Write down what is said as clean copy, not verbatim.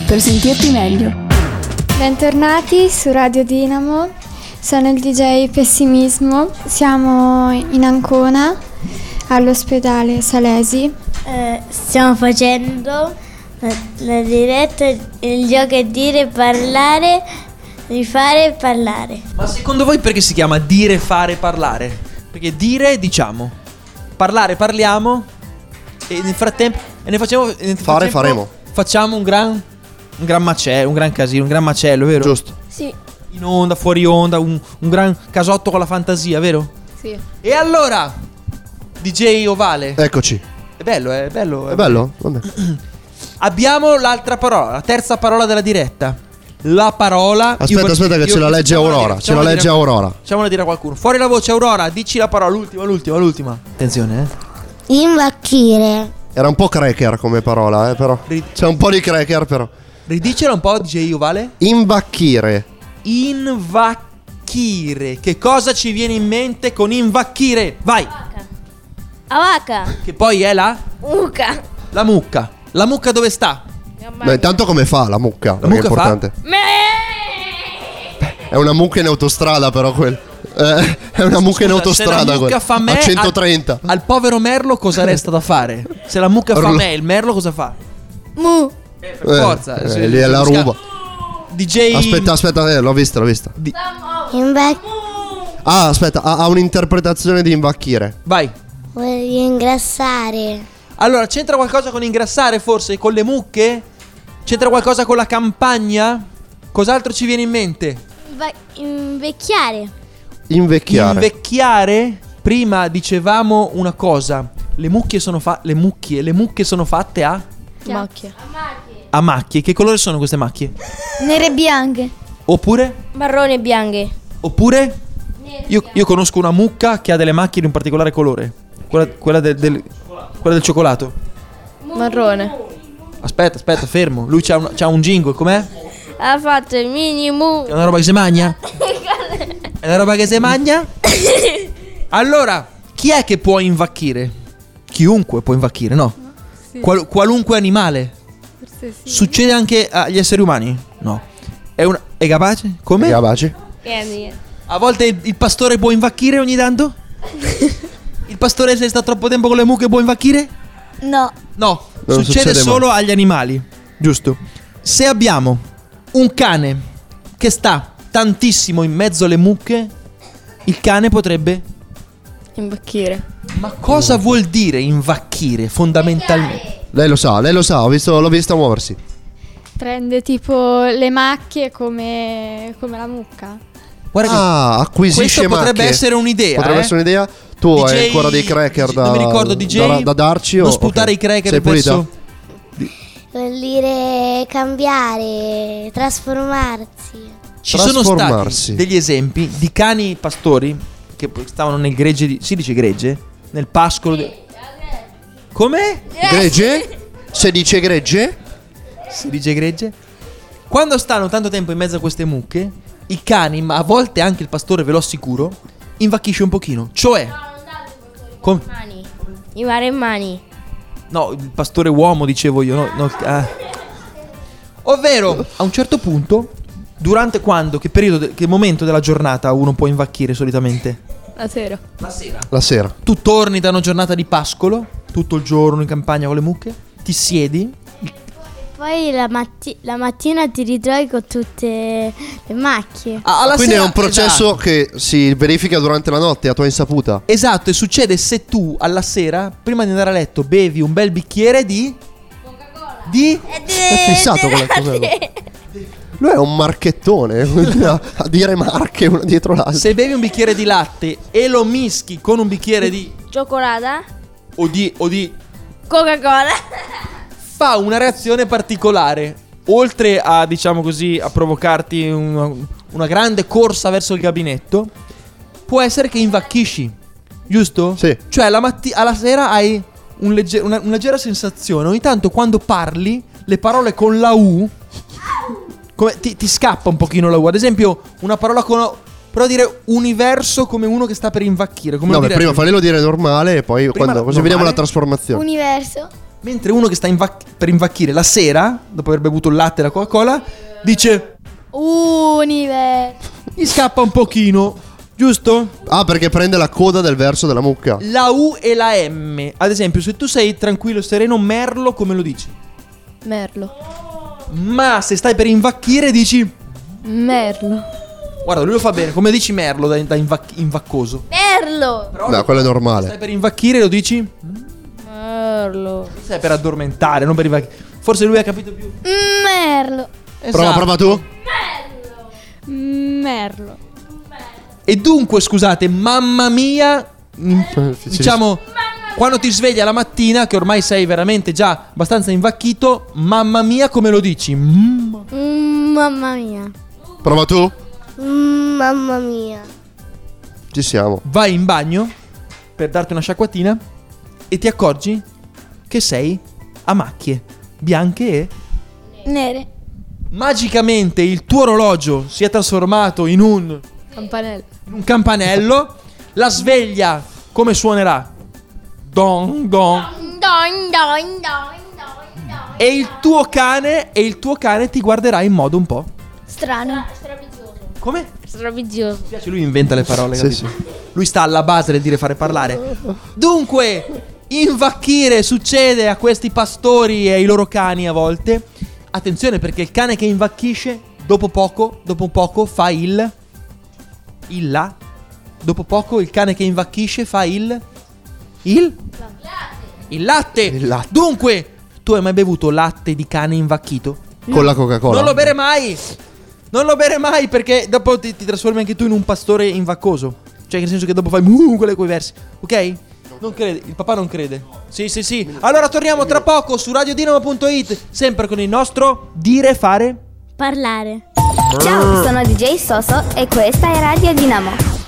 per sentirti meglio. Bentornati su Radio Dinamo, sono il DJ Pessimismo, siamo in Ancona all'ospedale Salesi. Stiamo facendo la diretta, il gioco è dire, parlare, rifare e parlare. Ma secondo voi perché si chiama dire, fare, parlare? Perché dire diciamo, parlare parliamo e nel frattempo faremo. Facciamo un gran macello, un gran casino, un gran macello, vero? Giusto. Sì. In onda, fuori onda, un gran casotto con la fantasia, vero? Sì. E allora, DJ Ovale. Eccoci. È bello, è bello. È bello? Vabbè. Abbiamo l'altra parola, la terza parola della diretta. La parola. Aspetta che ce la legge Aurora. Facciamola dire a qualcuno. Fuori la voce, Aurora, dici la parola, l'ultima. Attenzione, Imbacchire. Era un po' cracker come parola, però. C'è un po' di cracker, però. Ridicela un po', DJ Ovale. Invacchire. Invacchire. Che cosa ci viene in mente con invacchire? Vai. Avaca. Che poi è la Mucca. La mucca. La mucca dove sta? Beh, intanto come fa la mucca? La mucca è importante. È una mucca in autostrada, però è una mucca in autostrada. Se la mucca fa me, a 130. Al povero merlo cosa resta da fare? Se la mucca fa me, il merlo cosa fa? Mu. Per forza. Lì è la ruba. DJ. Aspetta, l'ho vista. Aspetta, ha un'interpretazione di invacchire. Vai. Vuoi ingrassare? Allora, c'entra qualcosa con ingrassare forse? Con le mucche? C'entra qualcosa con la campagna? Cos'altro ci viene in mente? Invecchiare. Invecchiare. Prima dicevamo una cosa. Le mucche sono fatte a macchie. Che colore sono queste macchie? Nere e bianche. Oppure? Marrone e bianche. Oppure? Io conosco una mucca che ha delle macchie di un particolare colore. Quella del cioccolato. Marrone. Aspetta, fermo. Lui c'ha un jingle, com'è? Ha fatto il minimo. È una roba che si magna? È una roba che si magna? Allora, chi è che può invacchire? Chiunque può invacchire, no? Sì. Qualunque animale? Forse sì. Succede anche agli esseri umani? No. È capace? Come? È capace. A volte il pastore può invacchire ogni tanto? Il pastore, se sta troppo tempo con le mucche, può invacchire? No. No, succede solo agli animali. Giusto. Se abbiamo un cane che sta tantissimo in mezzo alle mucche, il cane potrebbe Imbacchire. Ma cosa vuol dire invacchire fondamentalmente? Lei lo sa, l'ho vista muoversi. Prende tipo le macchie come la mucca. Guarda che acquisisce questo potrebbe macchie. essere un'idea. Potrebbe essere un'idea. Tu DJ, hai ancora dei cracker non mi ricordo, DJ, da darci? Non sputare i cracker verso. Vuol dire cambiare, trasformarsi. Ci sono stati degli esempi di cani pastori che stavano nel gregge si dice gregge? Nel pascolo Come? Gregge? Si dice gregge? Si dice gregge? Quando stanno tanto tempo in mezzo a queste mucche, i cani, ma a volte anche il pastore, ve lo assicuro, invacchisce un pochino. Cioè I maremmani. No, il pastore uomo dicevo io, Ovvero, a un certo punto, durante che momento della giornata uno può invacchire solitamente? La sera. Tu torni da una giornata di pascolo, tutto il giorno in campagna con le mucche, ti siedi. Poi la mattina ti ritrovi con tutte le macchie. Quindi è un processo che si verifica durante la notte a tua insaputa. Esatto, e succede se tu alla sera, prima di andare a letto, bevi un bel bicchiere di È fissato con la cosa. Lui è un marchettone a dire marche una dietro l'altra. Se bevi un bicchiere di latte e lo mischi con un bicchiere di cioccolata o di Coca-Cola, fa una reazione particolare. Oltre a, diciamo così, a provocarti una grande corsa verso il gabinetto, può essere che invachisci, giusto? Sì. Cioè alla sera hai una leggera sensazione. Ogni tanto quando parli le parole con la U ti scappa un pochino la U. Ad esempio una parola con però dire universo come uno che sta per invacchire, come prima faglielo dire normale e poi così vediamo la trasformazione. Mentre uno che sta per invacchire la sera, dopo aver bevuto il latte e la Coca-Cola, dice Universo. gli scappa un pochino, giusto? Ah, perché prende la coda del verso della mucca. La U e la M. Ad esempio, se tu sei tranquillo, sereno, merlo, come lo dici? Merlo. Ma se stai per invacchire dici Merlo. guarda, lui lo fa bene, come dici merlo da invaccoso. Merlo. Però No, quello è stai normale. per invacchire lo dici? Merlo. Stai per addormentare, non per invacchire. Forse lui ha capito più. Merlo. Prova tu. Merlo. E dunque, scusate, mamma mia, diciamo, quando ti sveglia la mattina, che ormai sei veramente già abbastanza invacchito, mamma mia, come lo dici? Mamma mia. Prova tu. Mamma mia. Ci siamo. Vai in bagno per darti una sciacquatina e ti accorgi che sei a macchie bianche e Nere. magicamente il tuo orologio si è trasformato in un campanello. La sveglia come suonerà? Don don. E il tuo cane ti guarderà in modo un po'. Strano. Come? Stravizioso. Mi piace, lui inventa le parole, Sì, capito? Lui sta alla base del dire fare parlare. Dunque, invacchire succede a questi pastori e ai loro cani a volte. Attenzione, perché il cane che invacchisce dopo poco fa il la. Dopo poco il cane che invacchisce fa il latte. Il latte. Dunque, tu hai mai bevuto latte di cane invacchito? Con la Coca-Cola. Non lo bere mai. Non lo bere mai, perché dopo ti trasformi anche tu in un pastore invaccoso. Cioè, nel senso che dopo fai quei versi. Ok? Non crede, il papà non crede. Sì. Allora torniamo tra poco su radiodinamo.it, sempre con il nostro dire, fare. Parlare. Ciao, sono DJ Soso e questa è Radio Dinamo.